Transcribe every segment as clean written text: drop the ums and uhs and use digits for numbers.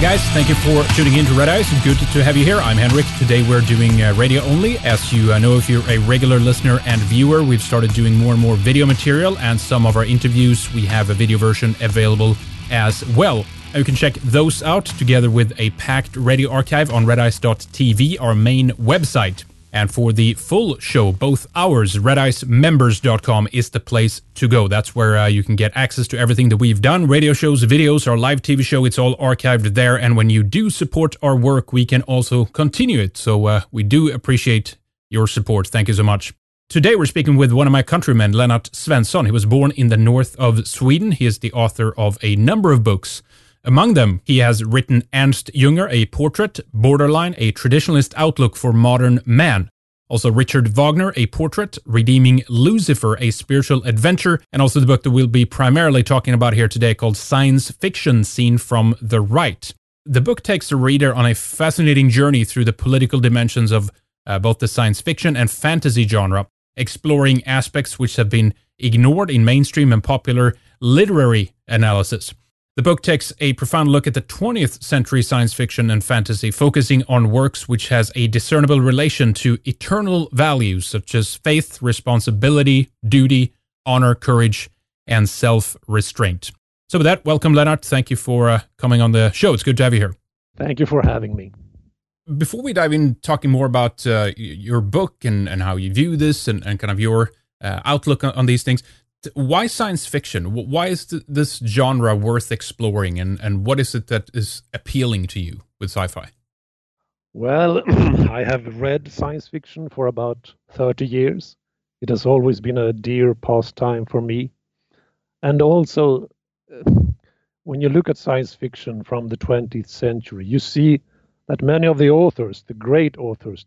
guys, thank you for tuning in to Red Eyes. Good to have you here. I'm Henrik. Today we're doing radio only. As you know, if you're a regular listener and viewer, we've started doing more and more video material, and some of our interviews, we have a video version available as well. And you can check those out together with a packed radio archive on redeyes.tv, our main website. And for the full show, both hours, redeyesmembers.com is the place to go. That's where you can get access to everything that we've done. Radio shows, videos, our live TV show, it's all archived there. And when you do support our work, we can also continue it. So we do appreciate your support. Thank you so much. Today we're speaking with one of my countrymen, Lennart Svensson. He was born in the north of Sweden. He is the author of a number of books. Among them, he has written Ernst Junger, A Portrait, Borderline, A Traditionalist Outlook for Modern Man. Also Richard Wagner, A Portrait, Redeeming Lucifer, A Spiritual Adventure, and also the book that we'll be primarily talking about here today called Science Fiction Seen from the Right. The book takes the reader on a fascinating journey through the political dimensions of both the science fiction and fantasy genre, exploring aspects which have been ignored in mainstream and popular literary analysis. The book takes a profound look at the 20th century science fiction and fantasy, focusing on works which has a discernible relation to eternal values such as faith, responsibility, duty, honor, courage, and self-restraint. So with that, welcome, Lennart. Thank you for coming on the show. It's good to have you here. Thank you for having me. Before we dive in talking more about your book and how you view this and kind of your outlook on these things, why science fiction? Why is this genre worth exploring, and what is it that is appealing to you with sci-fi? Well, I have read science fiction for about 30 years. It has always been a dear pastime for me. And also, when you look at science fiction from the 20th century, you see that many of the authors, the great authors,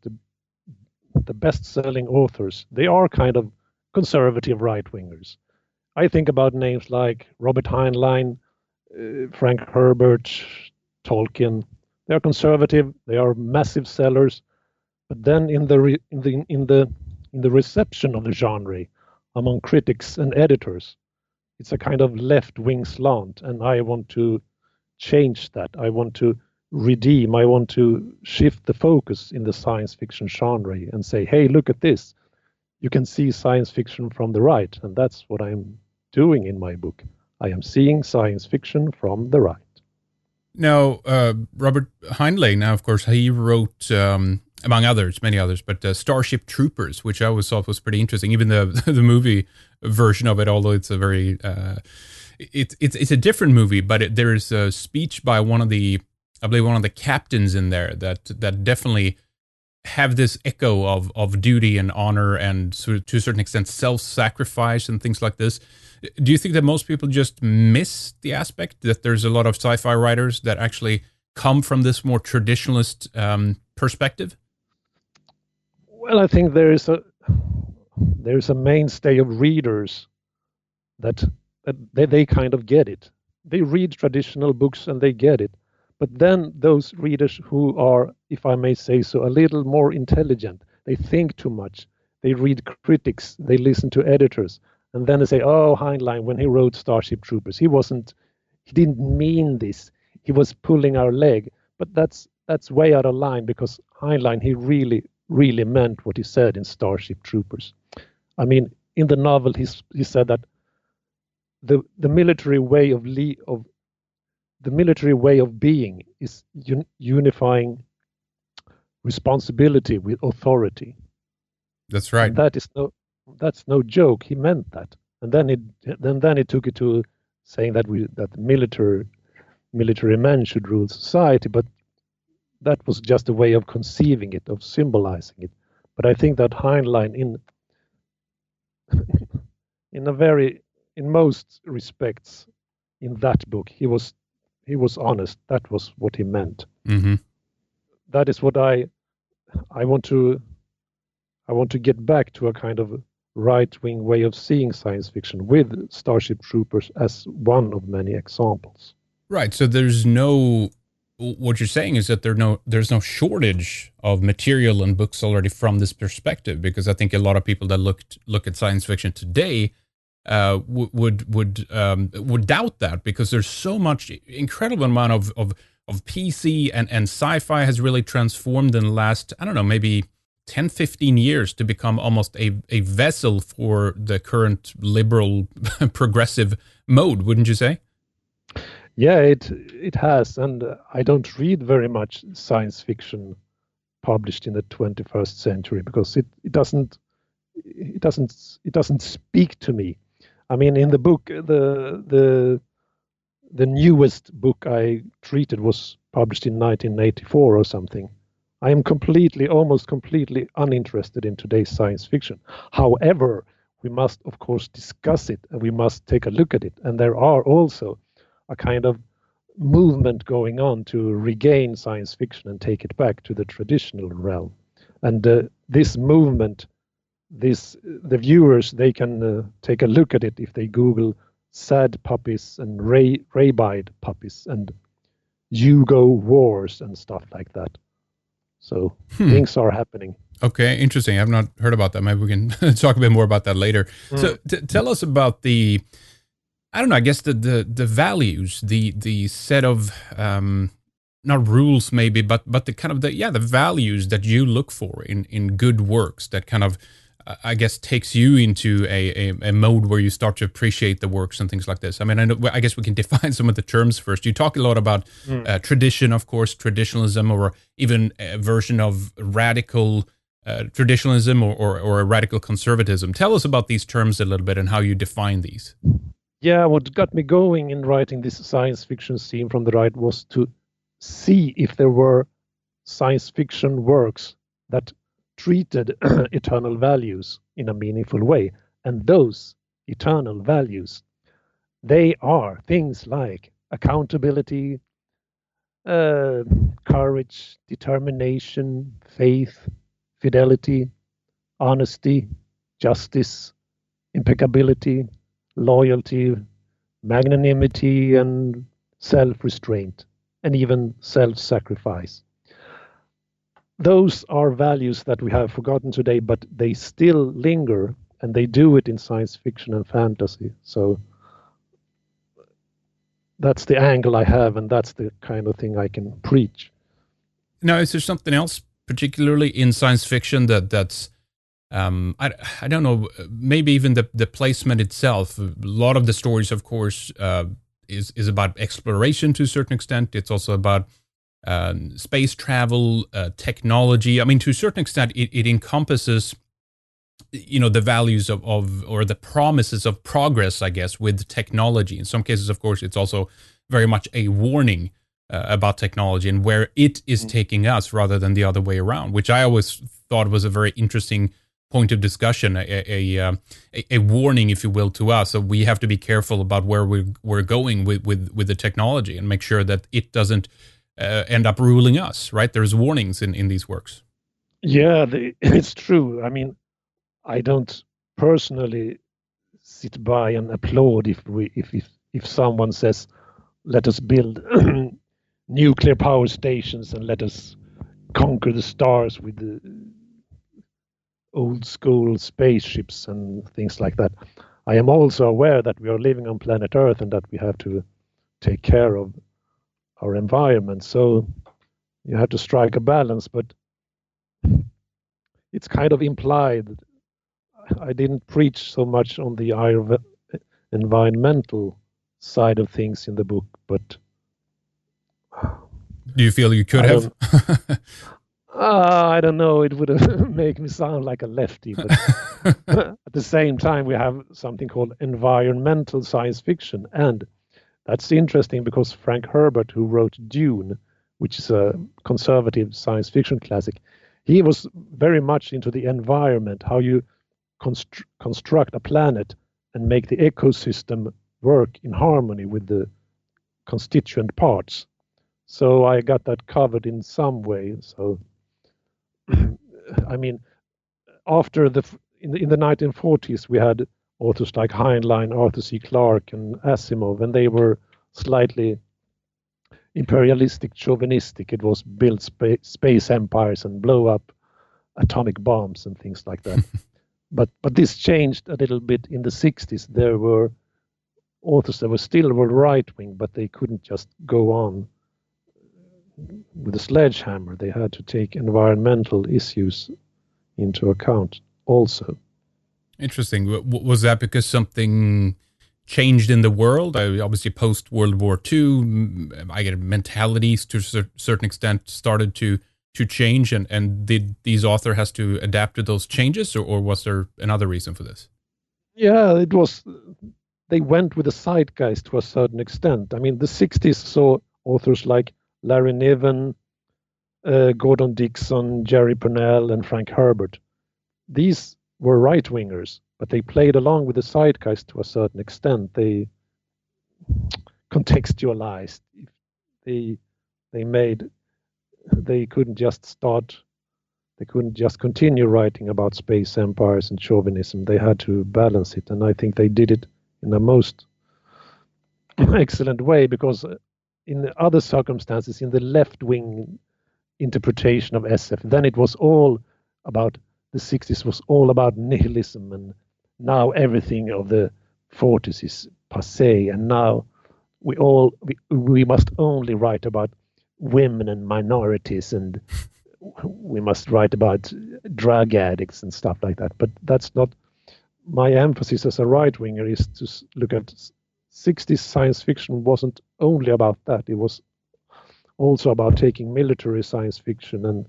the best-selling authors, they are kind of conservative right-wingers. I think about names like Robert Heinlein, Frank Herbert, Tolkien. They are conservative. They are massive sellers. But then in the reception of the genre among critics and editors, it's a kind of left-wing slant. And I want to change that. I want to redeem. I want to shift the focus in the science fiction genre and say, hey, look at this. You can see science fiction from the right. And that's what I'm doing in my book. I am seeing science fiction from the right. Now, Robert Heinlein, now, of course, he wrote, among others, many others, but Starship Troopers, which I always thought was pretty interesting. Even the movie version of it, although it's a very, it's a different movie, but there is a speech by one of the captains in there that definitely have this echo of duty and honor and to a certain extent self-sacrifice and things like this. Do you think that most people just miss the aspect that there's a lot of sci-fi writers that actually come from this more traditionalist perspective? Well, I think there's a mainstay of readers that they kind of get it. They read traditional books and they get it. But then those readers who are, if I may say so, a little more intelligent, they think too much. They read critics, they listen to editors, and then they say, oh, Heinlein, when he wrote Starship Troopers, he didn't mean this. He was pulling our leg. But that's way out of line, because Heinlein, he really, really meant what he said in Starship Troopers. I mean, in the novel, he said that the military way of the military way of being is unifying responsibility with authority. That's right. And that's no joke. He meant that, and then he took it to saying that military men should rule society. But that was just a way of conceiving it, of symbolizing it. But I think that Heinlein, in most respects, in that book, he was honest. That was what he meant. Mm-hmm. That is what I want to get back to, a kind of right-wing way of seeing science fiction, with Starship Troopers as one of many examples. Right. So what you're saying is that there's no shortage of material and books already from this perspective, because I think a lot of people that look at science fiction today would doubt that, because there's so much incredible amount of PC and sci-fi has really transformed in the last, I don't know, maybe 10, 15 years to become almost a vessel for the current liberal progressive mode, wouldn't you say? Yeah, it has, and I don't read very much science fiction published in the 21st century because it doesn't speak to me. I mean, in the book, the newest book I treated was published in 1984 or something. I am almost completely uninterested in today's science fiction. However, we must, of course, discuss it and we must take a look at it. And there are also a kind of movement going on to regain science fiction and take it back to the traditional realm. And this movement, the viewers, they can take a look at it if they Google sad puppies and rabid puppies and Yugo wars and stuff like that. So things are happening. Okay, interesting. I've not heard about that. Maybe we can talk a bit more about that later. So tell us about the, I don't know, I guess the values, the set of, not rules maybe, but the kind of the values that you look for in good works that kind of, I guess, takes you into a mode where you start to appreciate the works and things like this. I mean, I guess we can define some of the terms first. You talk a lot about tradition, of course, traditionalism, or even a version of radical traditionalism or a radical conservatism. Tell us about these terms a little bit and how you define these. Yeah, what got me going in writing this science fiction scene from the right was to see if there were science fiction works that treated eternal values in a meaningful way. And those eternal values, they are things like accountability, courage, determination, faith, fidelity, honesty, justice, impeccability, loyalty, magnanimity, and self-restraint, and even self-sacrifice. Those are values that we have forgotten today, but they still linger, and they do it in science fiction and fantasy. So that's the angle I have, and that's the kind of thing I can preach. Now, is there something else, particularly in science fiction, that's I don't know, maybe even the placement itself? A lot of the stories, of course, is about exploration to a certain extent. It's also about space travel, technology. I mean, to a certain extent, it encompasses, the values of or the promises of progress, I guess, with technology. In some cases, of course, it's also very much a warning about technology and where it is taking us rather than the other way around, which I always thought was a very interesting point of discussion, a warning, if you will, to us. So we have to be careful about where we're going with the technology and make sure that it doesn't end up ruling us, right? There's warnings in these works. Yeah, it's true. I mean, I don't personally sit by and applaud if someone says, "Let us build nuclear power stations and let us conquer the stars with the old school spaceships and things like that." I am also aware that we are living on planet Earth and that we have to take care of our environment. So you have to strike a balance, but it's kind of implied. I didn't preach so much on the environmental side of things in the book, but do you feel you could have? I don't know. It would make me sound like a lefty, but at the same time, we have something called environmental science fiction, and that's interesting because Frank Herbert, who wrote Dune, which is a conservative science fiction classic, he was very much into the environment, how you construct a planet and make the ecosystem work in harmony with the constituent parts. So I got that covered in some way. So, I mean, after in the 1940s, we had authors like Heinlein, Arthur C. Clarke, and Asimov, and they were slightly imperialistic, chauvinistic. It was build space empires and blow up atomic bombs and things like that. But this changed a little bit in the 60s. There were authors that were right-wing, but they couldn't just go on with a sledgehammer. They had to take environmental issues into account also. Interesting. Was that because something changed in the world? Obviously, post World War II, I get mentalities to a certain extent started to change, and did these author has to adapt to those changes, or was there another reason for this? Yeah, it was. They went with the zeitgeist to a certain extent. I mean, the 60s saw authors like Larry Niven, Gordon Dixon, Jerry Pournelle, and Frank Herbert. These were right-wingers, but they played along with the zeitgeist to a certain extent. They contextualized. They couldn't just continue writing about space empires and chauvinism. They had to balance it, and I think they did it in a most excellent way, because in other circumstances, in the left-wing interpretation of SF, then it was all about, the 60s was all about nihilism, and now everything of the 40s is passé, and now we must only write about women and minorities, and we must write about drug addicts and stuff like that. But that's not my emphasis as a right-winger. Is to look at 60s science fiction wasn't only about that. It was also about taking military science fiction and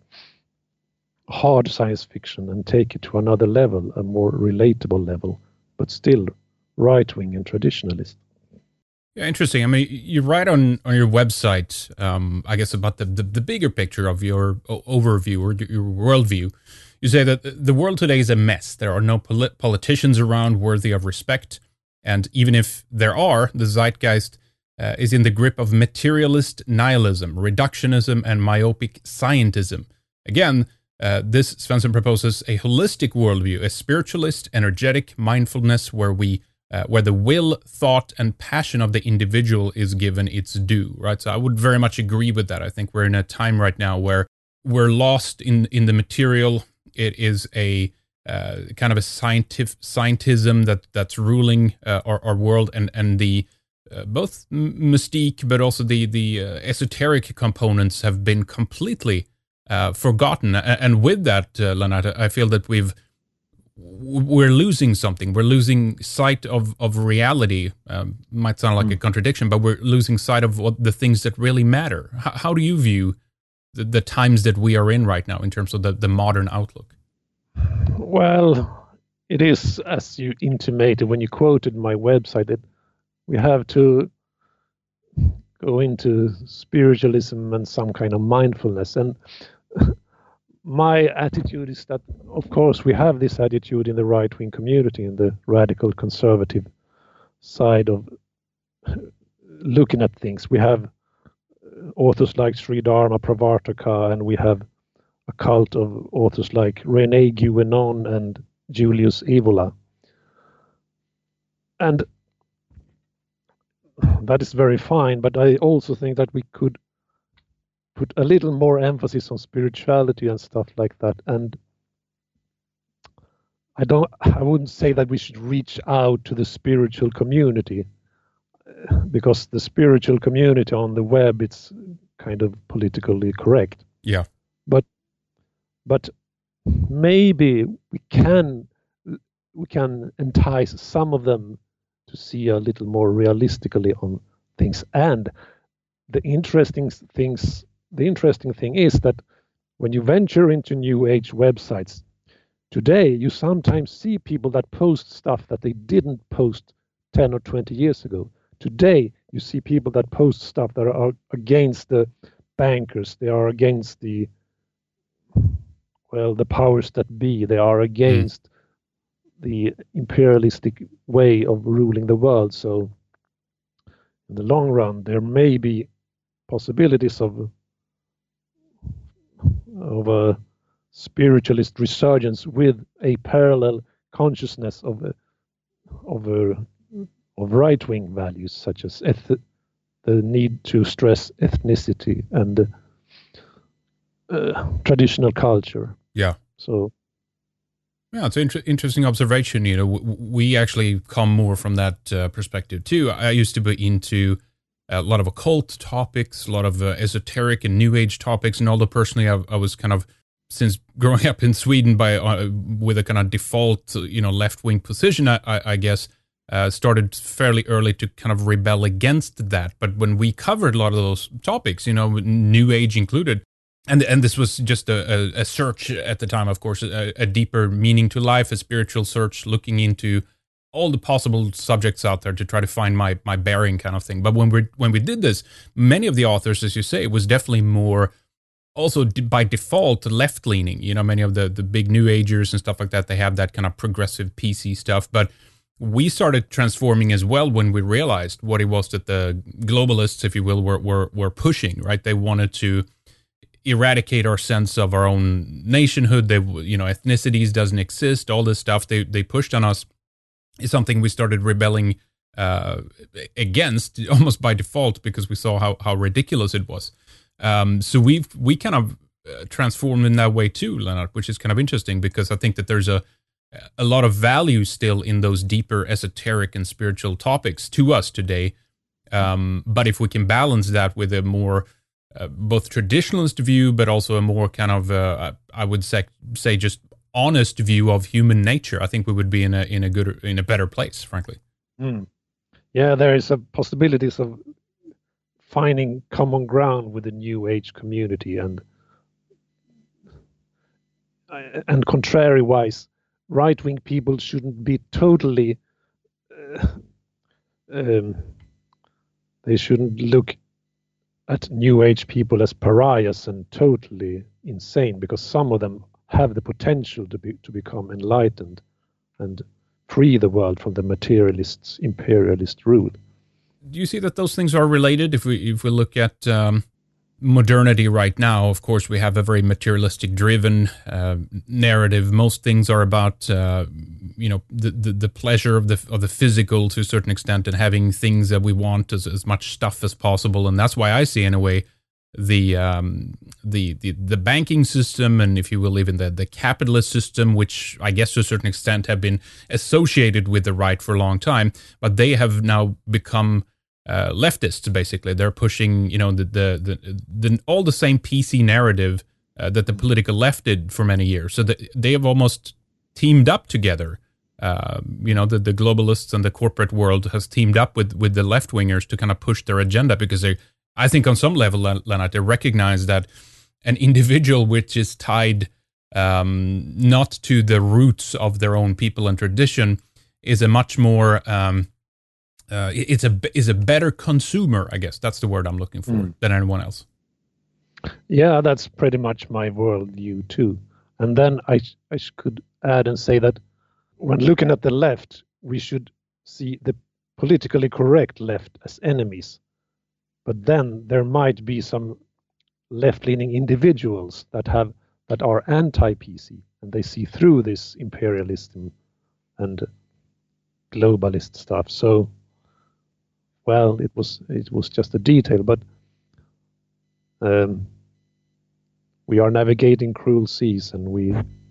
hard science fiction and take it to another level, a more relatable level, but still right-wing and traditionalist. Yeah, interesting. I mean, you write on your website, I guess, about the bigger picture of your overview or your worldview. You say that the world today is a mess. There are no politicians around worthy of respect. And even if there are, the zeitgeist is in the grip of materialist nihilism, reductionism, and myopic scientism. Again, this, Svensson proposes a holistic worldview, a spiritualist, energetic mindfulness where the will, thought, and passion of the individual is given its due, right? So I would very much agree with that. I think we're in a time right now where we're lost in the material. It is a kind of a scientism that's ruling our world, and the both mystique, but also the esoteric components have been completely forgotten. And with that, Lennart, I feel that we're losing something. We're losing sight of reality. Might sound like a contradiction, but we're losing sight of what the things that really matter. How do you view the times that we are in right now in terms of the modern outlook? Well, it is, as you intimated when you quoted my website, that we have to go into spiritualism and some kind of mindfulness. And my attitude is that, of course, we have this attitude in the right-wing community, in the radical conservative side of looking at things. We have authors like Sridharma Pravartaka, and we have a cult of authors like René Guénon and Julius Evola. And that is very fine, but I also think that we could put a little more emphasis on spirituality and stuff like that. And I wouldn't say that we should reach out to the spiritual community, because the spiritual community on the web, it's kind of politically correct. Yeah. But maybe we can entice some of them to see a little more realistically on things. And the interesting thing is that when you venture into New Age websites today, you sometimes see people that post stuff that they didn't post 10 or 20 years ago. Today, you see people that post stuff that are against the bankers. They are against the powers that be. They are against the imperialistic way of ruling the world. So in the long run, there may be possibilities of a spiritualist resurgence with a parallel consciousness of right-wing values, such as the need to stress ethnicity and traditional culture. Yeah. So. Yeah, it's an interesting observation. You know, we actually come more from that perspective too. I used to be into a lot of occult topics, a lot of esoteric and New Age topics. And although personally I was kind of, since growing up in Sweden with a kind of default, left-wing position, I guess, started fairly early to kind of rebel against that. But when we covered a lot of those topics, New Age included, and this was just a search at the time, of course, a deeper meaning to life, a spiritual search, looking into all the possible subjects out there to try to find my bearing kind of thing. But when we did this, many of the authors, as you say, was definitely more also by default left-leaning. Many of the big New Agers and stuff like that, they have that kind of progressive PC stuff. But we started transforming as well when we realized what it was that the globalists, if you will, were pushing, right? They wanted to eradicate our sense of our own nationhood. They, ethnicities doesn't exist. All this stuff they pushed on us is something we started rebelling against almost by default, because we saw how ridiculous it was. So we kind of transformed in that way too, Lennart, which is kind of interesting, because I think that there's a lot of value still in those deeper esoteric and spiritual topics to us today. But if we can balance that with a more both traditionalist view, but also a more kind of I would say just honest view of human nature, I think we would be in a better place, frankly. Yeah, there is a possibilities of finding common ground with the New Age community, and contrary-wise, right-wing people shouldn't be totally. They shouldn't look at New Age people as pariahs and totally insane, because some of them have the potential to become enlightened and free the world from the materialists' imperialist rule. Do you see that those things are related? If we look at modernity right now, of course, we have a very materialistic driven narrative. Most things are about the pleasure of the physical to a certain extent, and having things that we want, as much stuff as possible. And that's why I see, in a way, the banking system, and if you will, even the capitalist system, which I guess to a certain extent have been associated with the right for a long time, but they have now become leftists. Basically, they're pushing the all the same PC narrative that the political left did for many years. So they have almost teamed up together. The globalists and the corporate world has teamed up with the left wingers to kind of push their agenda, because I think on some level, Lennart, they recognize that an individual which is tied not to the roots of their own people and tradition is a much more is a better consumer, I guess that's the word I'm looking for, than anyone else. Yeah, that's pretty much my worldview too. And then I could add and say that when looking at the left, we should see the politically correct left as enemies. But then there might be some left-leaning individuals that are anti-PC, and they see through this imperialism and globalist stuff. So, well, it was just a detail, but we are navigating cruel seas, and we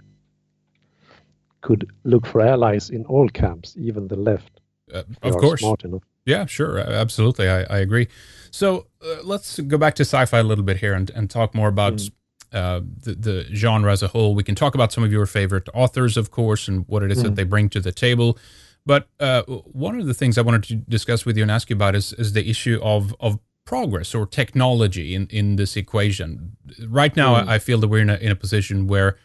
could look for allies in all camps, even the left. Of course. Smart enough. Yeah, sure. Absolutely. I agree. So let's go back to sci-fi a little bit here and talk more about the genre as a whole. We can talk about some of your favorite authors, of course, and what it is that they bring to the table. But one of the things I wanted to discuss with you and ask you about is the issue of progress or technology in this equation. Right now, I feel that we're in a position where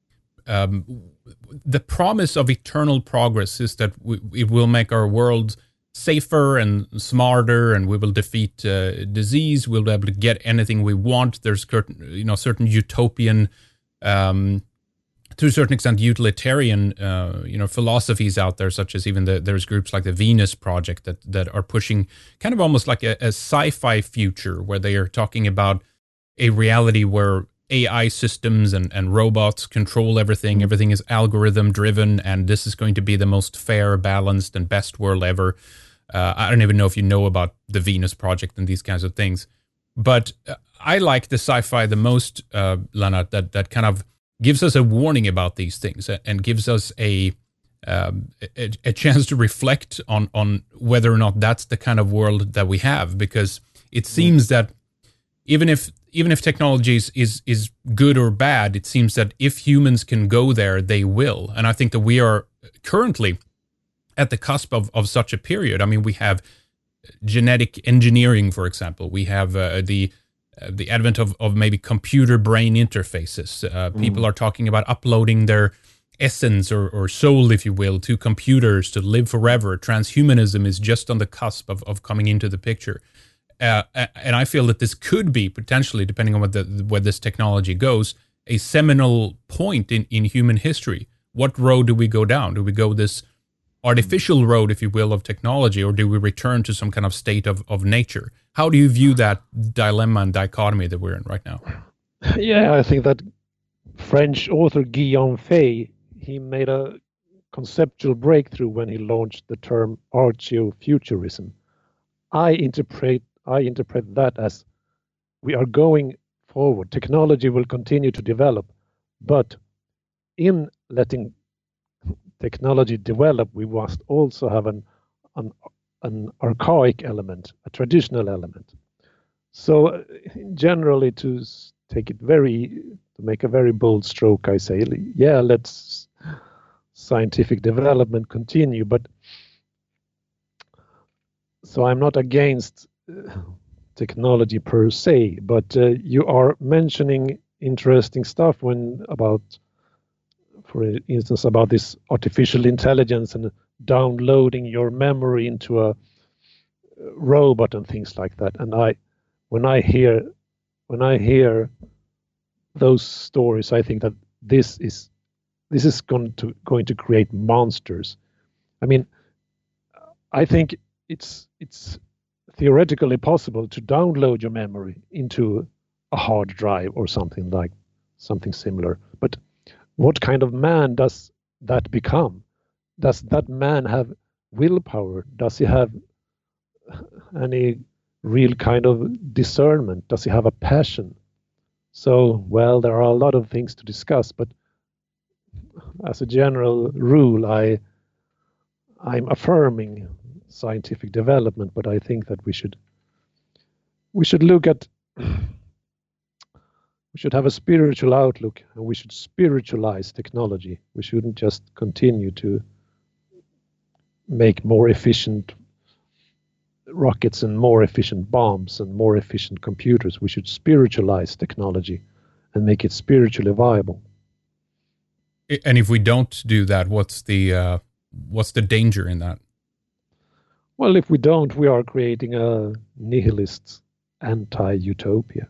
the promise of eternal progress is that it will make our world safer and smarter, and we will defeat disease. We'll be able to get anything we want. There's certain utopian, to a certain extent, utilitarian, philosophies out there, such as even there's groups like the Venus Project that are pushing kind of almost like a sci-fi future, where they are talking about a reality where AI systems and robots control everything. Everything is algorithm driven, and this is going to be the most fair, balanced, and best world ever. I don't even know if you know about the Venus Project and these kinds of things, but I like the sci-fi the most, Lennart, that kind of gives us a warning about these things and gives us a a chance to reflect on whether or not that's the kind of world that we have, because it seems that even if technology is good or bad, it seems that if humans can go there, they will. And I think that we are currently at the cusp of such a period. I mean, we have genetic engineering, for example. We have the advent of maybe computer brain interfaces. People are talking about uploading their essence or soul, if you will, to computers to live forever. Transhumanism is just on the cusp of coming into the picture. And I feel that this could be potentially, depending on where this technology goes, a seminal point in human history. What road do we go down? Do we go this artificial road, if you will, of technology, or do we return to some kind of state of nature? How do you view that dilemma and dichotomy that we're in right now? Yeah, I think that French author Guillaume Fay, he made a conceptual breakthrough when he launched the term archeofuturism. I interpret that as we are going forward. Technology will continue to develop, but in letting technology develop, we must also have an archaic element, a traditional element. So generally, to make a very bold stroke, I say, yeah, let's scientific development continue, but so I'm not against technology per se, but you are mentioning interesting stuff for instance, about this artificial intelligence and downloading your memory into a robot and things like that. And when I hear those stories, I think that this is going to create monsters. I mean, I think it's theoretically possible to download your memory into a hard drive or something similar. But what kind of man does that become? Does that man have willpower? Does he have any real kind of discernment? Does he have a passion? So, well, there are a lot of things to discuss, but as a general rule, I'm affirming scientific development, but I think that we should look at, we should have a spiritual outlook, and we should spiritualize technology. We shouldn't just continue to make more efficient rockets and more efficient bombs and more efficient computers. We should spiritualize technology and make it spiritually viable. And if we don't do that, what's the danger in that? Well, if we don't, we are creating a nihilist anti-utopia.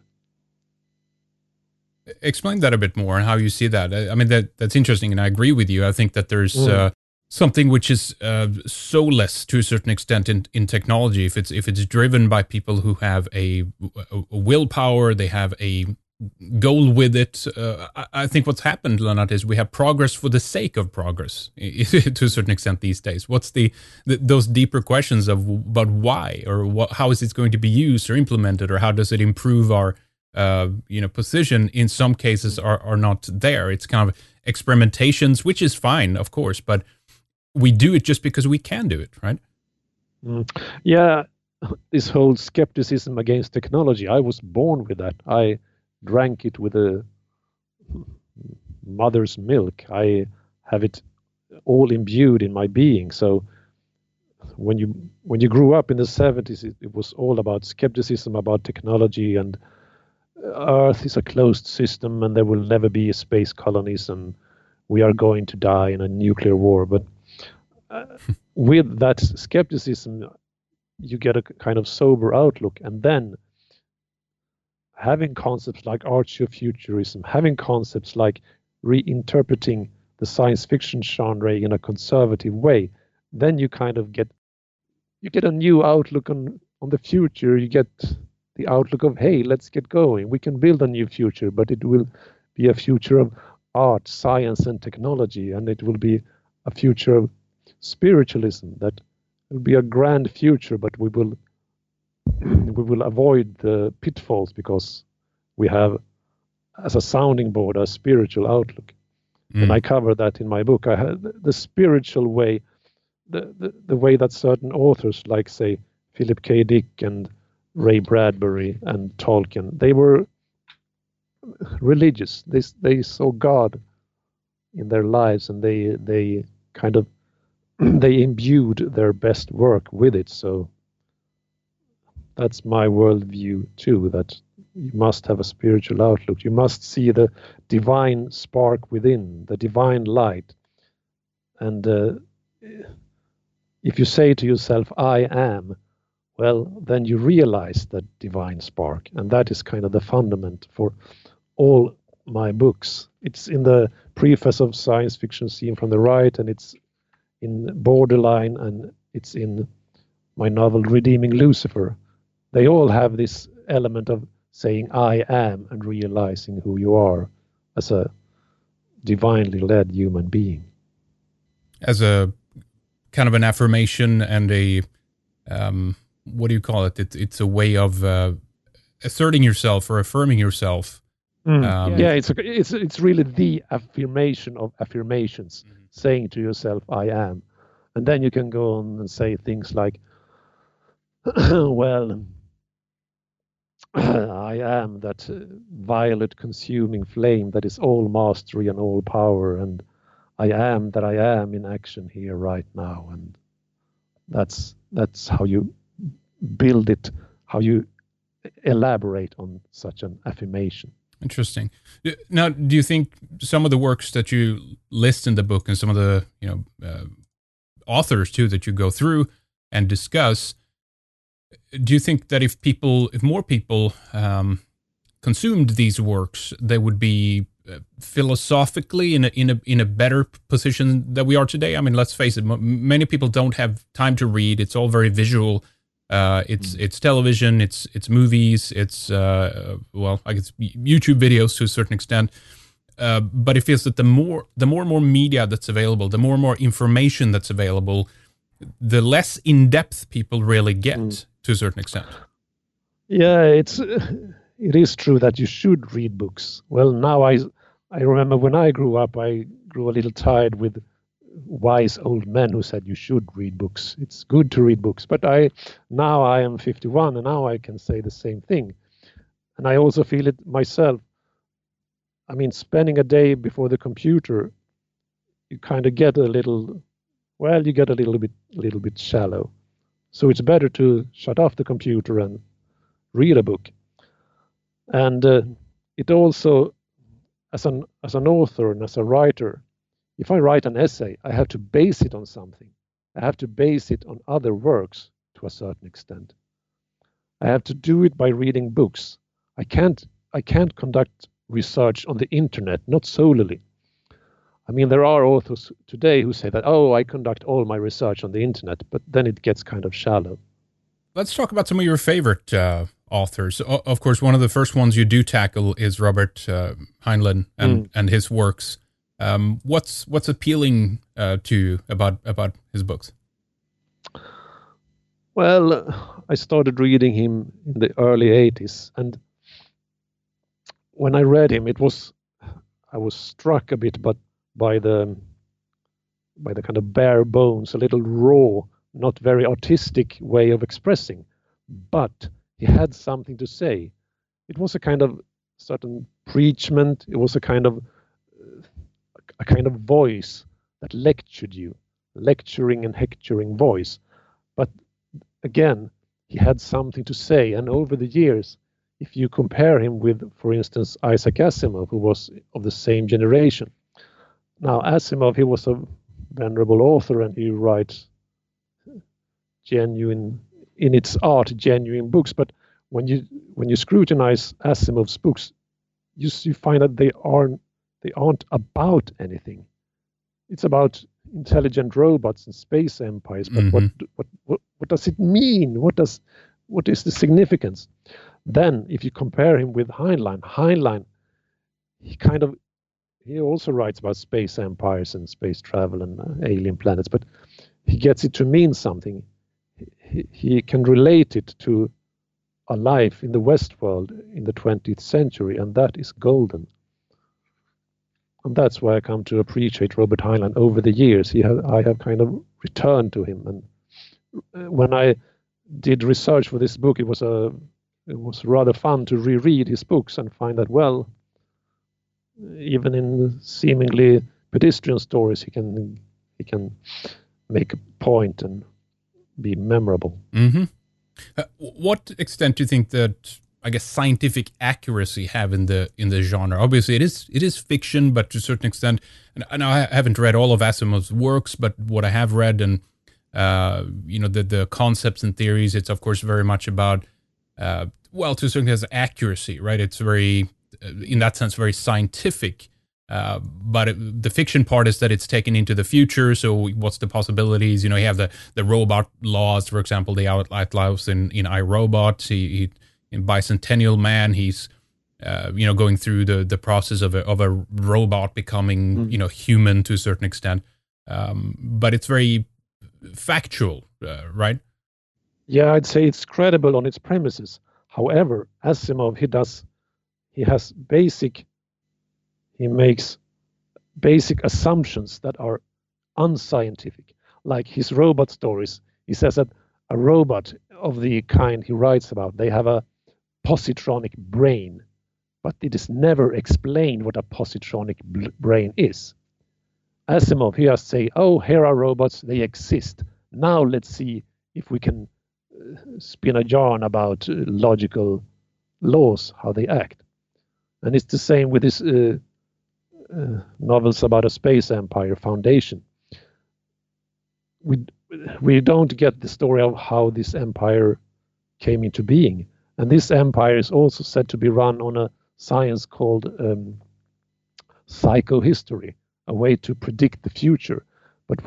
Explain that a bit more and how you see that. I mean, that's interesting, and I agree with you. I think that there's something which is soulless to a certain extent in technology. If it's driven by people who have a willpower, they have a goal with it. I think what's happened, Lennart, is we have progress for the sake of progress to a certain extent these days. What's those deeper questions about why, or how is it going to be used or implemented, or how does it improve our position? In some cases are not there. It's kind of experimentations, which is fine, of course, but we do it just because we can do it, right? Yeah, this whole skepticism against technology, I was born with that. I drank it with a mother's milk. I have it all imbued in my being. So when you grew up in the 70s, it was all about skepticism about technology, and Earth is a closed system and there will never be space colonies and we are going to die in a nuclear war. But with that skepticism, you get a kind of sober outlook, and then having concepts like archeofuturism, having concepts like reinterpreting the science fiction genre in a conservative way, then you kind of get a new outlook on the future. You get the outlook of, hey, let's get going. We can build a new future, but it will be a future of art, science, and technology, and it will be a future of spiritualism. That will be a grand future, but we will avoid the pitfalls because we have, as a sounding board, a spiritual outlook. And I cover that in my book. I had the spiritual way, the way that certain authors, like say Philip K. Dick and Ray Bradbury and Tolkien, they were religious. They saw God in their lives, and they kind of they imbued their best work with it. So that's my worldview too, that you must have a spiritual outlook. You must see the divine spark within, the divine light. And if you say to yourself, I am, well, then you realize that divine spark. And that is kind of the fundament for all my books. It's in the preface of Science Fiction Seen from the Right, and it's in Borderline, and it's in my novel Redeeming Lucifer. They all have this element of saying I am and realizing who you are as a divinely led human being. As a kind of an affirmation and a, what do you call it? It's a way of asserting yourself or affirming yourself. Yeah, it's really the affirmation of affirmations, saying to yourself, I am. And then you can go on and say things like, well, I am that violet consuming flame that is all mastery and all power, and I am that I am in action here right now. And that's how you build it, how you elaborate on such an affirmation. Interesting. Now, do you think some of the works that you list in the book and some of the authors too that you go through and discuss, do you think that if more people consumed these works, they would be philosophically in a better position than we are today? I mean, let's face it, many people don't have time to read. It's all very visual. It's television, it's movies, it's well, I guess YouTube videos to a certain extent. But it feels that the more and more media that's available, the more and more information that's available, the less in-depth people really get to a certain extent. Yeah, it is true that you should read books. Well, now I remember when I grew up, I grew a little tired with wise old men who said you should read books. It's good to read books. But now I am 51, and now I can say the same thing. And I also feel it myself. I mean, spending a day before the computer, you kind of get a little bit shallow. So it's better to shut off the computer and read a book. And it also, as an author and as a writer, if I write an essay, I have to base it on something. I have to base it on other works to a certain extent. I have to do it by reading books. I can't conduct research on the internet, not solely. I mean, there are authors today who say that, I conduct all my research on the internet, but then it gets kind of shallow. Let's talk about some of your favorite authors. Of course, one of the first ones you do tackle is Robert Heinlein and his works. What's appealing to you about his books? Well, I started reading him in the early 80s, and when I read him, I was struck a bit by the kind of bare bones, a little raw, not very artistic way of expressing, but he had something to say. It was a kind of certain preachment. It was a kind of voice that lectured you, lecturing and hectoring voice. But again, he had something to say. And over the years, if you compare him with, for instance, Isaac Asimov, who was of the same generation. Now, Asimov, he was a venerable author, and he writes genuine books. But when you scrutinize Asimov's books, you find that they aren't about anything. It's about intelligent robots and space empires. But what does it mean? What is the significance? Then, if you compare him with Heinlein, he also writes about space empires and space travel and alien planets, but he gets it to mean something. He can relate it to a life in the West world in the 20th century, and that is golden. And that's why I come to appreciate Robert Heinlein over the years. I have kind of returned to him. And when I did research for this book, it was rather fun to reread his books and find that, well, even in seemingly pedestrian stories, he can make a point and be memorable. Mm-hmm. What extent do you think that, I guess, scientific accuracy have in the genre? Obviously, it is fiction, but to a certain extent, and I haven't read all of Asimov's works, but what I have read and the concepts and theories, it's of course very much about to a certain extent accuracy, right? It's very, in that sense, very scientific. But the fiction part is that it's taken into the future. So what's the possibilities? You have the robot laws, for example, the outlaws in iRobot. He in Bicentennial Man, he's going through the process of a robot becoming human to a certain extent. But it's very factual, right? Yeah, I'd say it's credible on its premises. However, Asimov, he makes basic assumptions that are unscientific. Like his robot stories, he says that a robot of the kind he writes about, they have a positronic brain, but it is never explained what a positronic brain is. Asimov, he just say, oh, here are robots, they exist. Now let's see if we can spin a yarn about logical laws, how they act. And it's the same with his novels about a space empire, Foundation. We don't get the story of how this empire came into being. And this empire is also said to be run on a science called psychohistory, a way to predict the future. But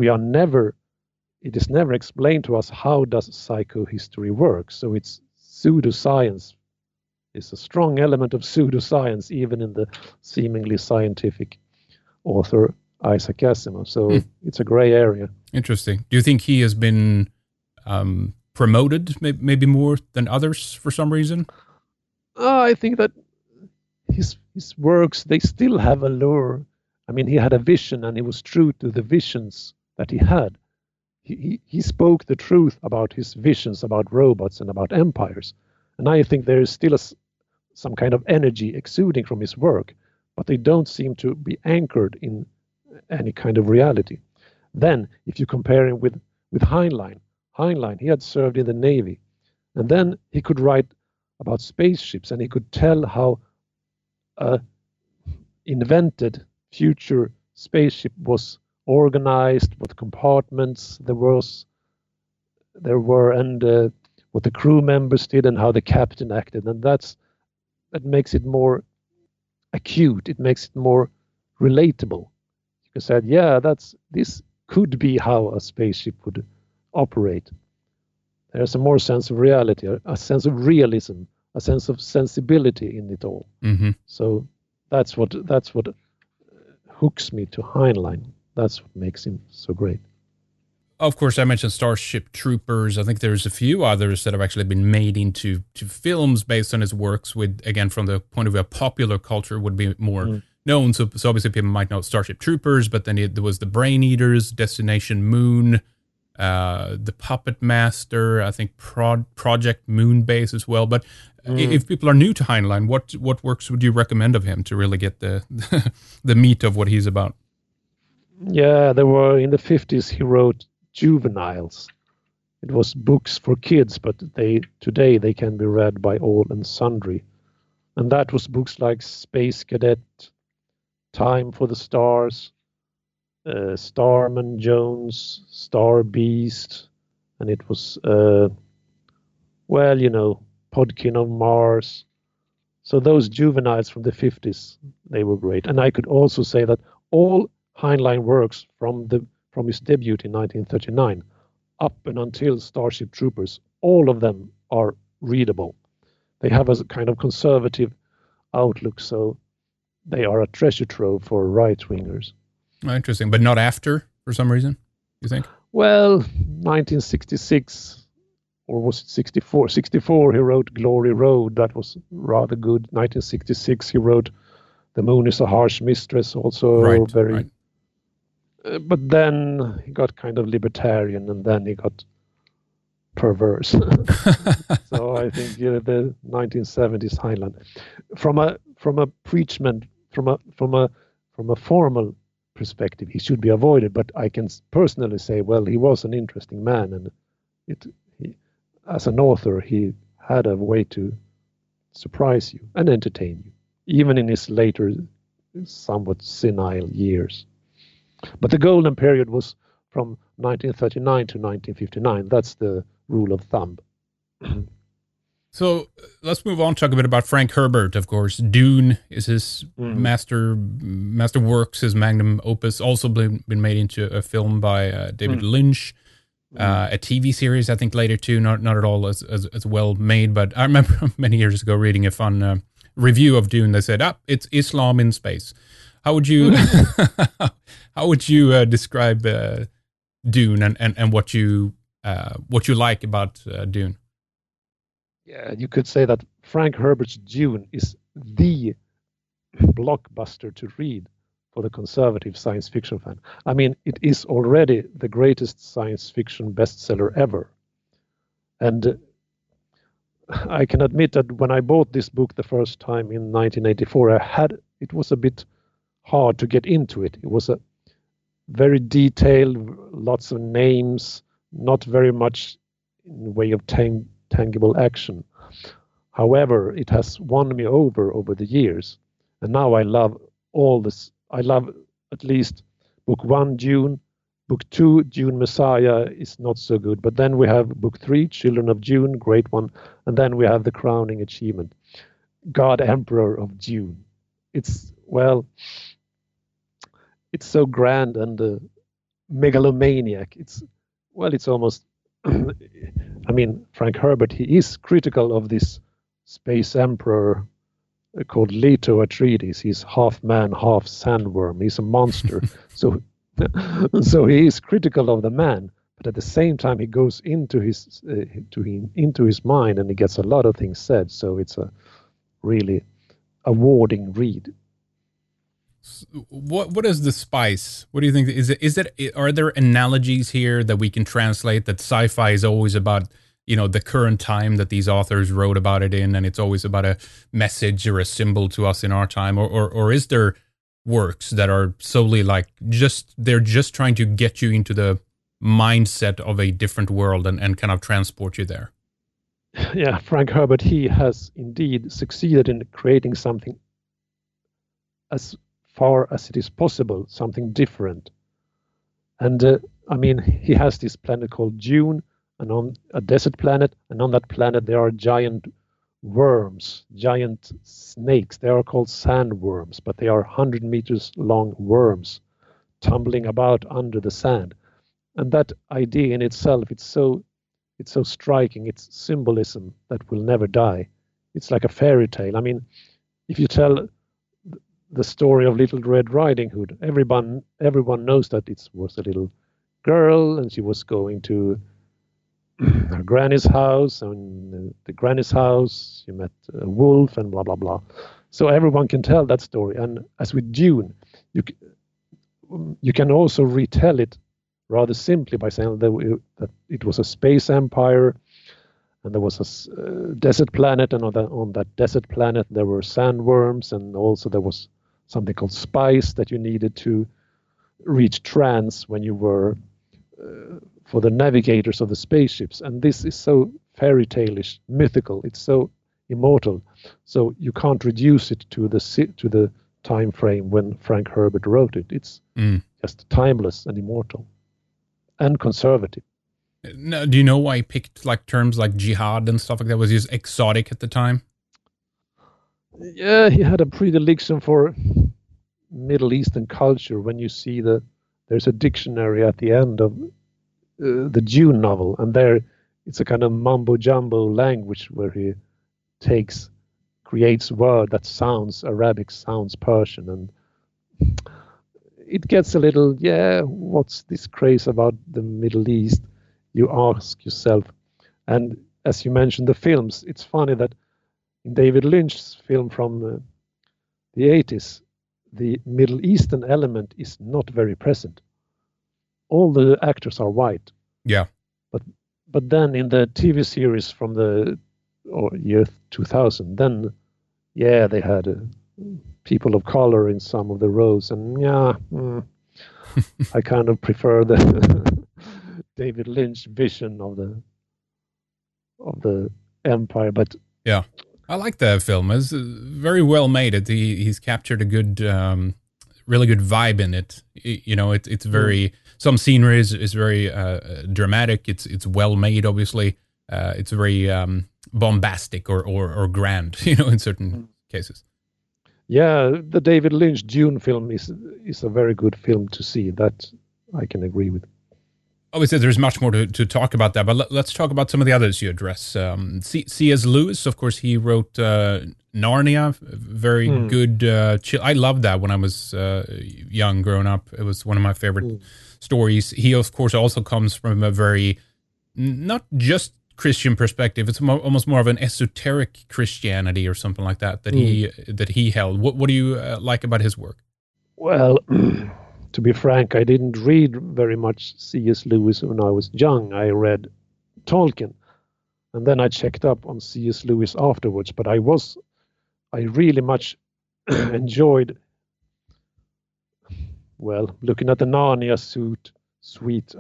it is never explained to us how does psychohistory work. So it's pseudoscience. It's a strong element of pseudoscience, even in the seemingly scientific author Isaac Asimov. So it's a gray area. Interesting. Do you think he has been promoted maybe more than others for some reason? I think that his works, they still have a lure. I mean, he had a vision and he was true to the visions that he had. He spoke the truth about his visions about robots and about empires. And I think there is still some kind of energy exuding from his work, but they don't seem to be anchored in any kind of reality. Then, if you compare him with Heinlein, he had served in the Navy, and then he could write about spaceships, and he could tell how a invented future spaceship was organized, what compartments there were, and what the crew members did, and how the captain acted, and that makes it more acute. It makes it more relatable. You can say, yeah, this could be how a spaceship would operate. There's a more sense of reality, a sense of realism, a sense of sensibility in it all. Mm-hmm. So that's what hooks me to Heinlein. That's what makes him so great. Of course, I mentioned Starship Troopers. I think there's a few others that have actually been made into films based on his works, with, again, from the point of view of popular culture, would be more known. So obviously people might know Starship Troopers, but then there was the Brain Eaters, Destination Moon, the Puppet Master, I think Project Moonbase as well. But if people are new to Heinlein, what works would you recommend of him to really get the meat of what he's about? Yeah, there were, in the 50s, he wrote Juveniles. It was books for kids, but today they can be read by all and sundry. And that was books like Space Cadet, Time for the Stars, Starman Jones, Star Beast, and it was, Podkin of Mars. So those juveniles from the 50s, they were great. And I could also say that all Heinlein works from his debut in 1939 up and until Starship Troopers, all of them are readable. They have a kind of conservative outlook, so they are a treasure trove for right-wingers. Oh, interesting, but not after, for some reason, you think? Well, 1966, or was it 64? 64, he wrote Glory Road. That was rather good. 1966, he wrote The Moon is a Harsh Mistress, also Right. very. Right. But then he got kind of libertarian, and then he got perverse. So I think the 1970s Highlander, from a preachment, from a formal perspective, he should be avoided. But I can personally say, well, he was an interesting man, and as an author, he had a way to surprise you and entertain you, even in his later, somewhat senile years. But the golden period was from 1939 to 1959. That's the rule of thumb. So let's move on. Talk a bit about Frank Herbert. Of course, Dune is his master works, his magnum opus. Also been made into a film by David Lynch, a TV series I think later too. Not at all as well made, but I remember many years ago reading a fun review of Dune. They said, it's Islam in space." How would you describe Dune and what you like about Dune? Yeah, you could say that Frank Herbert's Dune is the blockbuster to read for the conservative science fiction fan. I mean, it is already the greatest science fiction bestseller ever. And I can admit that when I bought this book the first time in 1984, it was a bit hard to get into it. It was a very detailed, lots of names, not very much in the way of tangible action. However, it has won me over the years, and now I love all this. I love at least book 1, Dune. Book 2, Dune Messiah, is not so good, but then we have book 3, Children of Dune, great one, and then we have the crowning achievement, God Emperor of Dune. It's so grand and megalomaniac. It's almost. I mean, Frank Herbert, he is critical of this space emperor called Leto Atreides. He's half man, half sandworm. He's a monster. so he is critical of the man, but at the same time he goes into his mind and he gets a lot of things said. So it's a really awarding read. What is the spice? What do you think? Are there analogies here that we can translate, that sci-fi is always about, the current time that these authors wrote about it in, and it's always about a message or a symbol to us in our time, or is there works that are solely they're just trying to get you into the mindset of a different world and kind of transport you there? Yeah, Frank Herbert, he has indeed succeeded in creating something as far as it is possible, something different. And I mean, he has this planet called Dune, and on a desert planet, and on that planet there are giant worms, giant snakes. They are called sandworms, but they are 100 meters long worms tumbling about under the sand. And that idea in itself, it's so striking. It's symbolism that will never die. It's like a fairy tale. I mean, if you tell the story of Little Red Riding Hood, everyone knows that it was a little girl and she was going to her granny's house, and the granny's house she met a wolf and blah blah blah. So everyone can tell that story. And as with Dune, you can also retell it rather simply by saying that it was a space empire, and there was a desert planet, and on that desert planet there were sandworms, and also there was something called spice that you needed to reach trance when you were for the navigators of the spaceships. And this is so fairy tale-ish, mythical. It's so immortal. So you can't reduce it to the time frame when Frank Herbert wrote it. It's just timeless and immortal and conservative. Now, do you know why he picked terms like jihad and stuff like that? Was just exotic at the time? Yeah, he had a predilection for Middle Eastern culture. When you see there's a dictionary at the end of the Dune novel, and there it's a kind of mumbo jumbo language where he creates word that sounds Arabic, sounds Persian, and it gets a little, what's this craze about the Middle East? You ask yourself. And as you mentioned, the films, it's funny that in David Lynch's film from the 80s, the Middle Eastern element is not very present. All the actors are white. Yeah. But then in the TV series from the year 2000, then they had people of color in some of the roles, and I kind of prefer the David Lynch vision of the Empire. But yeah, I like the film. It's very well made. He's captured a good, really good vibe in it. It's very some scenery is very dramatic. It's well made. Obviously, it's very bombastic or grand. In certain cases. Yeah, the David Lynch Dune film is a very good film to see. That I can agree with. Obviously, there's much more to talk about that, but let's talk about some of the others you address. C.S. Lewis, of course, he wrote Narnia, very good. I loved that when I was young, growing up. It was one of my favorite stories. He, of course, also comes from a very, not just Christian perspective. It's almost more of an esoteric Christianity or something like that he held. What do you like about his work? Well, to be frank, I didn't read very much C.S. Lewis when I was young. I read Tolkien, and then I checked up on C.S. Lewis afterwards. But I really much enjoyed, looking at the Narnia suite.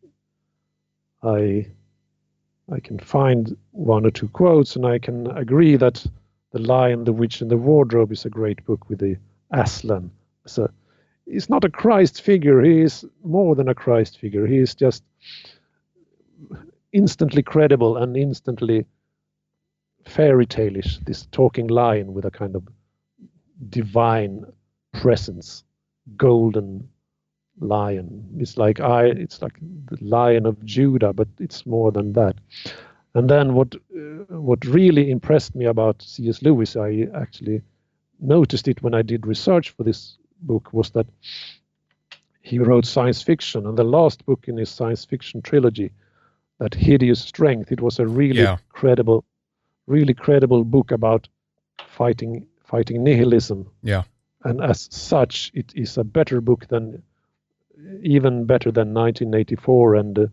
I can find one or two quotes, and I can agree that The Lion, the Witch, and the Wardrobe is a great book with the Aslan. He's not a Christ figure. He is more than a Christ figure. He is just instantly credible and instantly fairy tale-ish. This talking lion with a kind of divine presence, golden lion. It's like the Lion of Judah, but it's more than that. And then what really impressed me about C.S. Lewis, I actually noticed it when I did research for this book, was that he wrote science fiction, and the last book in his science fiction trilogy, that Hideous Strength, it was a really credible book about fighting nihilism. Yeah. And as such, it is a better book even better than 1984 and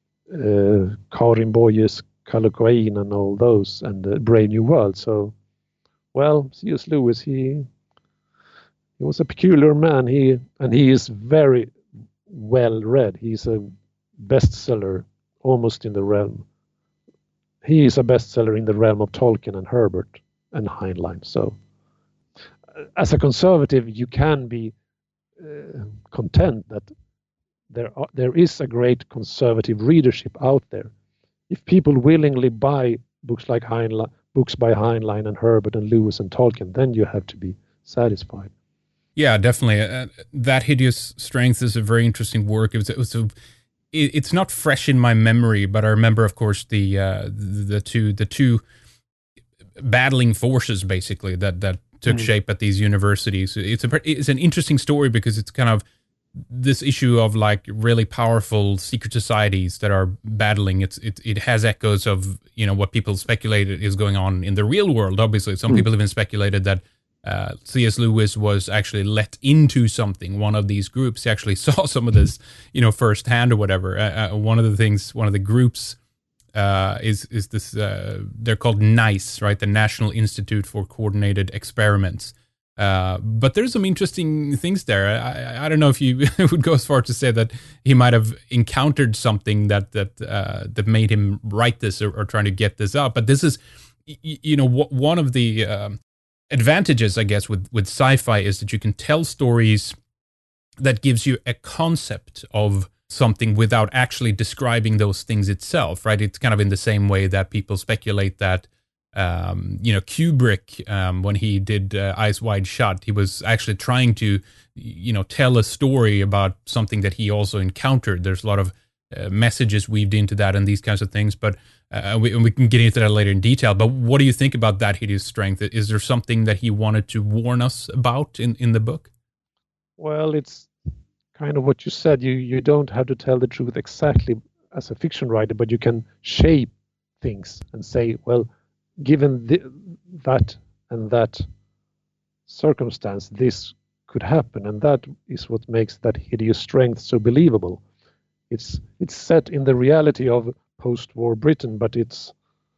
Karin Boye's Kallocain and all those, and Brave New World. So, C.S. Lewis, he was a peculiar man. He is very well read. He's a bestseller almost in the realm. He is a bestseller in the realm of Tolkien and Herbert and Heinlein. So, as a conservative, you can be content that there is a great conservative readership out there. If people willingly buy books by Heinlein and Herbert and Lewis and Tolkien, then you have to be satisfied. Yeah, definitely. That Hideous Strength is a very interesting work. It's not fresh in my memory, but I remember, of course, the two battling forces basically that took shape at these universities. It's an interesting story because it's kind of this issue of like really powerful secret societies that are battling. It has echoes of what people speculated is going on in the real world. Obviously, some people even speculated that C.S. Lewis was actually let into something. One of these groups, he actually saw some of this, firsthand or whatever. One of the groups is this. They're called NICE, right? The National Institute for Coordinated Experiments. But there's some interesting things there. I don't know if you would go as far to say that he might have encountered something that made him write this or trying to get this up. But this is, one of the advantages, I guess, with sci-fi is that you can tell stories that gives you a concept of something without actually describing those things itself, right? It's kind of in the same way that people speculate that Kubrick, when he did Eyes Wide Shut, he was actually trying to, tell a story about something that he also encountered. There's a lot of messages weaved into that and these kinds of things, but we can get into that later in detail. But what do you think about that Hideous Strength? Is there something that he wanted to warn us about in the book? Well, it's kind of what you said. You don't have to tell the truth exactly as a fiction writer, but you can shape things and say, well, given that and that circumstance, this could happen, and that is what makes that hideous strength so believable. It's set in the reality of post-war Britain, but it's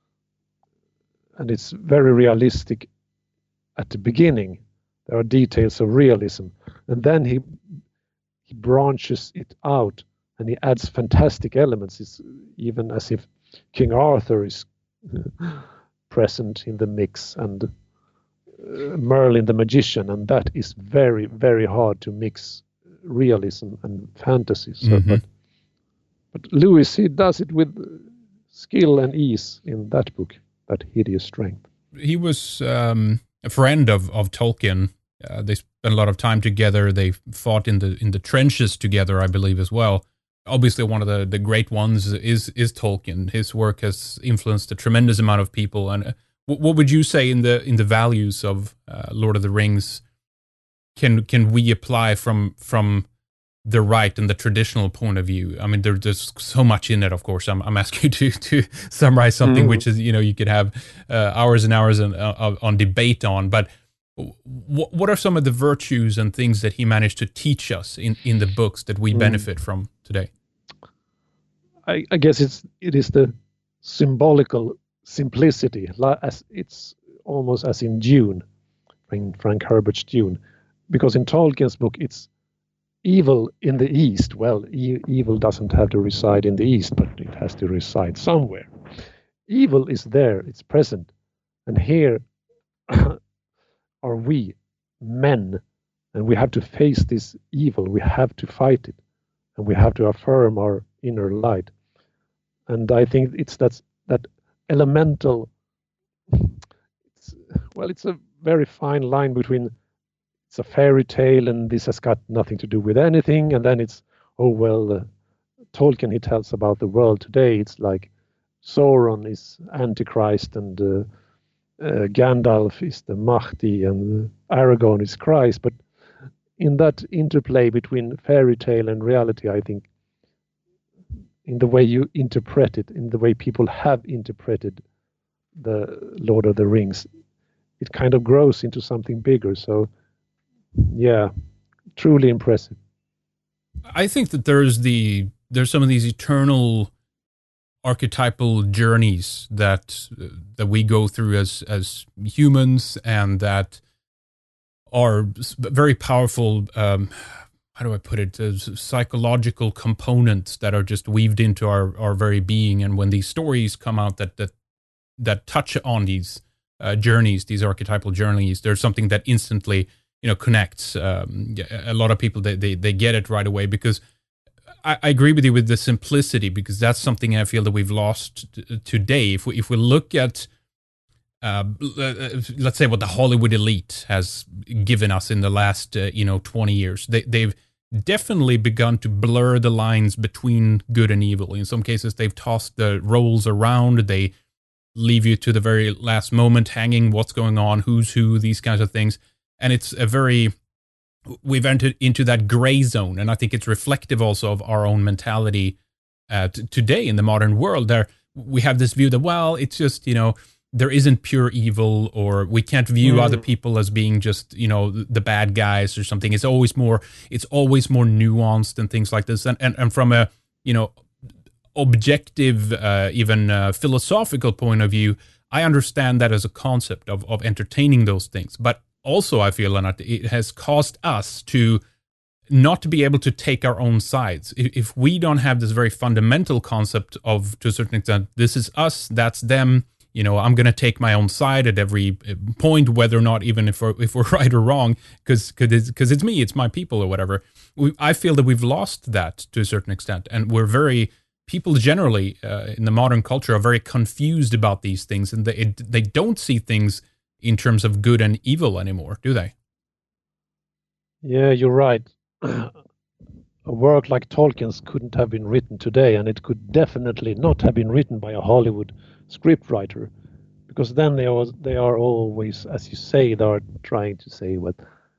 very realistic at the beginning. There are details of realism, and then he branches it out and he adds fantastic elements. It's even as if King Arthur is present in the mix, and Merlin the magician, and that is very, very hard to mix realism and fantasy. So, but Lewis, he does it with skill and ease in that book, that hideous strength. He was a friend of Tolkien. They spent a lot of time together. They fought in the trenches together, I believe, as well. Obviously, one of the great ones is Tolkien. His work has influenced a tremendous amount of people. And what would you say in the values of Lord of the Rings can we apply from the right and the traditional point of view? I mean, there's so much in it. Of course, I'm asking you to summarize something which is, you could have hours and hours on debate on. But what are some of the virtues and things that he managed to teach us in the books that we benefit from today? I guess it is the symbolical simplicity, as it's almost as in Dune, in Frank Herbert's Dune, because in Tolkien's book it's evil in the East. Well, evil doesn't have to reside in the East, but it has to reside somewhere. Evil is there, it's present, and here are we, men, and we have to face this evil. We have to fight it, and we have to affirm our inner light. And I think it's that elemental. It's a very fine line between it's a fairy tale and this has got nothing to do with anything, and then it's Tolkien, he tells about the world today. It's like Sauron is Antichrist, and Gandalf is the Mahdi, and Aragorn is Christ. But in that interplay between fairy tale and reality, I think in the way you interpret it, in the way people have interpreted the Lord of the Rings, it kind of grows into something bigger. So, yeah, truly impressive. I think that there's some of these eternal archetypal journeys that we go through as humans, and that are very powerful. How do I put it? Psychological components that are just weaved into our very being. And when these stories come out that touch on these journeys, these archetypal journeys, there's something that instantly connects. A lot of people they get it right away, because I agree with you with the simplicity, because that's something I feel that we've lost today. If we look at let's say what the Hollywood elite has given us in the last 20 years, they've definitely begun to blur the lines between good and evil. In some cases, they've tossed the roles around. They leave you to the very last moment hanging what's going on, who's who, these kinds of things. And it's we've entered into that gray zone. And I think it's reflective also of our own mentality today in the modern world. There we have this view that, well, it's just, there isn't pure evil, or we can't view other people as being just, the bad guys or something. It's always more nuanced and things like this. And from a, objective, even philosophical point of view, I understand that as a concept of entertaining those things. But also I feel, Lennart, it has caused us to not be able to take our own sides. If we don't have this very fundamental concept of, to a certain extent, this is us, that's them, I'm going to take my own side at every point, whether or not, even if we're right or wrong, because it's me, it's my people or whatever. I feel that we've lost that to a certain extent. And people generally in the modern culture are very confused about these things, and they don't see things in terms of good and evil anymore, do they? Yeah, you're right. A work like Tolkien's couldn't have been written today, and it could definitely not have been written by a Hollywood scriptwriter, because then they are always, as you say, they are trying to say what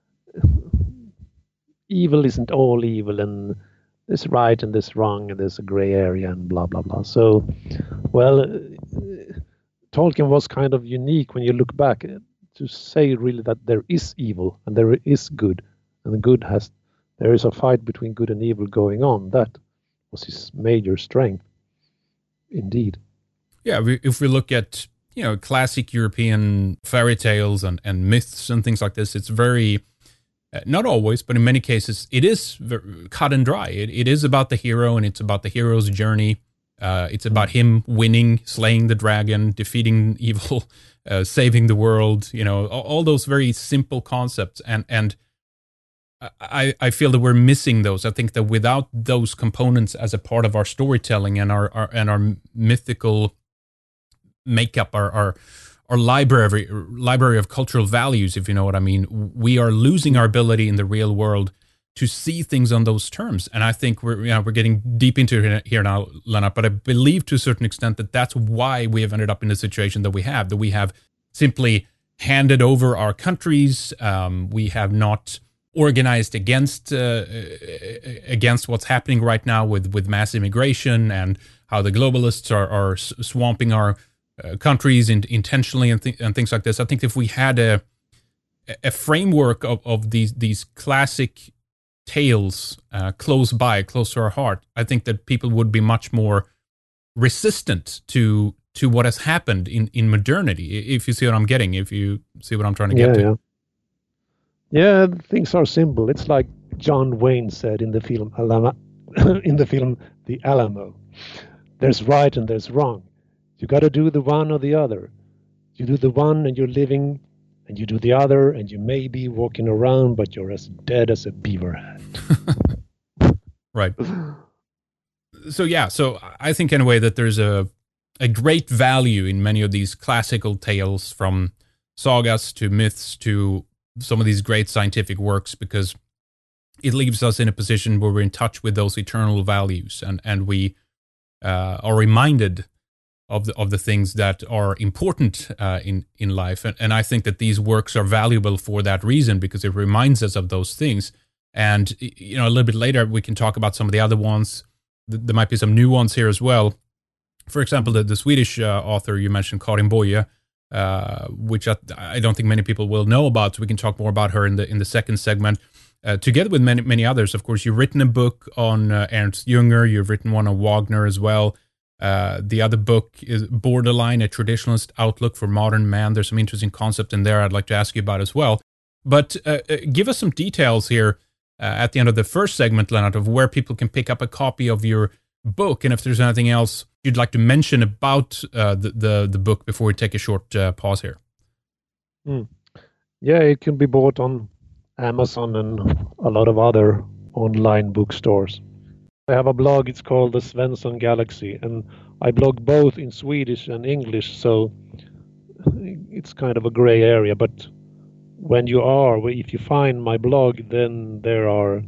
evil isn't all evil, and there's right and there's wrong, and there's a gray area, and blah blah blah. So, well, Tolkien was kind of unique when you look back to say really that there is evil and there is good, and there is a fight between good and evil going on. That was his major strength, indeed. Yeah, if we look at classic European fairy tales and myths and things like this, it's very not always, but in many cases, it is cut and dry. It is about the hero, and it's about the hero's journey. It's about him winning, slaying the dragon, defeating evil, saving the world. All those very simple concepts, and I feel that we're missing those. I think that without those components as a part of our storytelling and our mythical makeup, our library of cultural values, if you know what I mean, we are losing our ability in the real world to see things on those terms. And I think we're getting deep into it here now, Lennart, but I believe to a certain extent that that's why we have ended up in the situation that we have simply handed over our countries. We have not organized against what's happening right now with mass immigration and how the globalists are swamping our countries intentionally and things like this. I think if we had a framework of these classic tales close to our heart, I think that people would be much more resistant to what has happened in modernity. If you see what I'm getting, if you see what I'm trying to get to. Yeah, things are simple. It's like John Wayne said in the film The Alamo. There's right and there's wrong. You got to do the one or the other. You do the one and you're living, and you do the other and you may be walking around, but you're as dead as a beaver hat. Right. So I think in a way that there's a great value in many of these classical tales, from sagas to myths to some of these great scientific works, because it leaves us in a position where we're in touch with those eternal values, and we are reminded of the things that are important in life. And I think that these works are valuable for that reason, because it reminds us of those things. And, a little bit later, we can talk about some of the other ones. There might be some new ones here as well. For example, the Swedish author you mentioned, Karin Boye, which I don't think many people will know about. So we can talk more about her in the second segment. Together with many others, of course. You've written a book on Ernst Jünger. You've written one on Wagner as well. The other book is Borderline, A Traditionalist Outlook for Modern Man. There's some interesting concept in there I'd like to ask you about as well. But give us some details here at the end of the first segment, Lennart, of where people can pick up a copy of your book, and if there's anything else you'd like to mention about the book before we take a short pause here. Yeah, it can be bought on Amazon and a lot of other online bookstores. I have a blog, it's called the Svensson Galaxy, and I blog both in Swedish and English, so it's kind of a gray area. But if you find my blog, then there's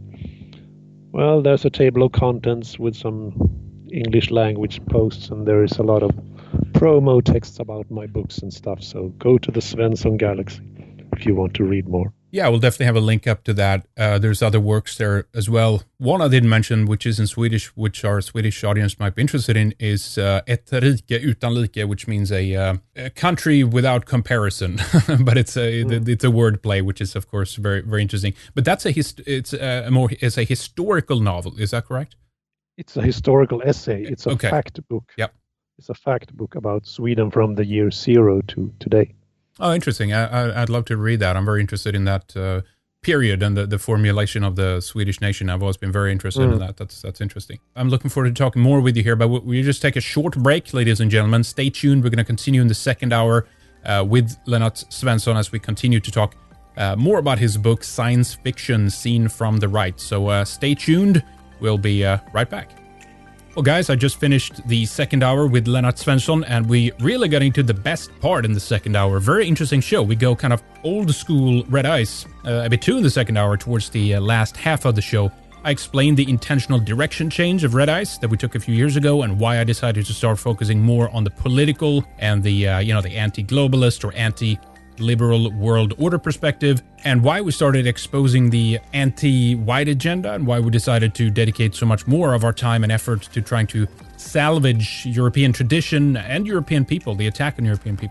a table of contents with some English language posts, and there is a lot of promo texts about my books and stuff. So go to the Svensson Galaxy if you want to read more. Yeah, we'll definitely have a link up to that. There's other works there as well. One I didn't mention, which is in Swedish, which our Swedish audience might be interested in, is Ett rike utan like, which means a country without comparison. But it's a wordplay, which is of course very very interesting. But that's it's a historical novel. Is that correct? It's a historical essay. It's a fact book. Yep. It's a fact book about Sweden from the year 0 to today. Oh, interesting. I'd love to read that. I'm very interested in that period and the formulation of the Swedish nation. I've always been very interested in that. That's interesting. I'm looking forward to talking more with you here, but we'll just take a short break, ladies and gentlemen. Stay tuned. We're going to continue in the second hour with Lennart Svensson as we continue to talk more about his book, Science Fiction Seen from the Right. So stay tuned. We'll be right back. Well, guys, I just finished the second hour with Lennart Svensson, and we really got into the best part in the second hour. Very interesting show. We go kind of old school Red Ice a bit too in the second hour towards the last half of the show. I explained the intentional direction change of Red Ice that we took a few years ago, and why I decided to start focusing more on the political and the anti-globalist or anti-liberal world order perspective, and why we started exposing the anti-white agenda, and why we decided to dedicate so much more of our time and effort to trying to salvage European tradition and European people, the attack on European people.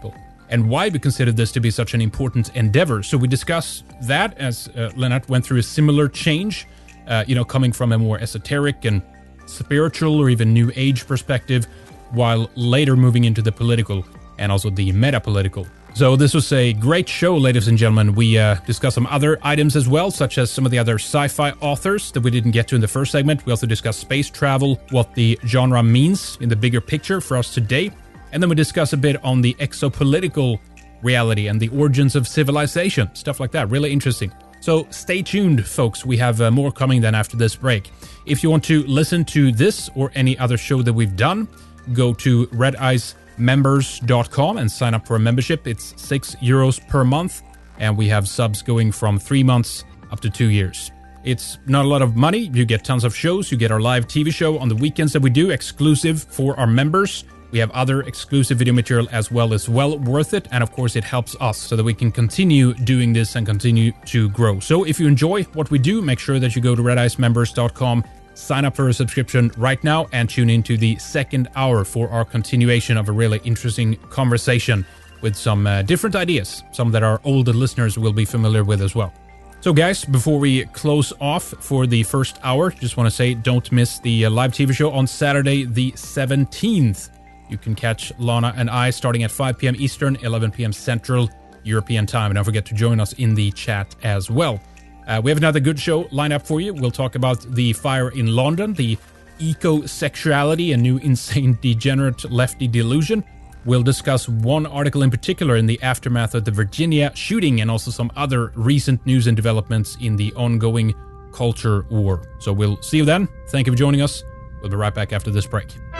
and why we consider this to be such an important endeavor. So we discuss that as Lennart went through a similar change, coming from a more esoteric and spiritual or even new age perspective, while later moving into the political and also the meta-political. So this was a great show, ladies and gentlemen. We discussed some other items as well, such as some of the other sci-fi authors that we didn't get to in the first segment. We also discussed space travel, what the genre means in the bigger picture for us today. And then we discuss a bit on the exopolitical reality and the origins of civilization, stuff like that. Really interesting. So stay tuned, folks. We have more coming then after this break. If you want to listen to this or any other show that we've done, go to redicemembers.com and sign up for a membership. It's €6 per month, and we have subs going from 3 months up to 2 years. It's not a lot of money. You get tons of shows. You get our live TV show on the weekends that we do, exclusive for our members. We have other exclusive video material as well worth it. And of course, it helps us so that we can continue doing this and continue to grow. So if you enjoy what we do, make sure that you go to redicemembers.com, sign up for a subscription right now, and tune into the second hour for our continuation of a really interesting conversation with some different ideas, some that our older listeners will be familiar with as well. So guys, before we close off for the first hour, just want to say don't miss the live TV show on Saturday the 17th. You can catch Lana and I starting at 5 p.m. Eastern, 11 p.m. Central European time. And don't forget to join us in the chat as well. We have another good show lined up for you. We'll talk about the fire in London, the eco-sexuality, a new insane degenerate lefty delusion. We'll discuss one article in particular in the aftermath of the Virginia shooting and also some other recent news and developments in the ongoing culture war. So we'll see you then. Thank you for joining us. We'll be right back after this break.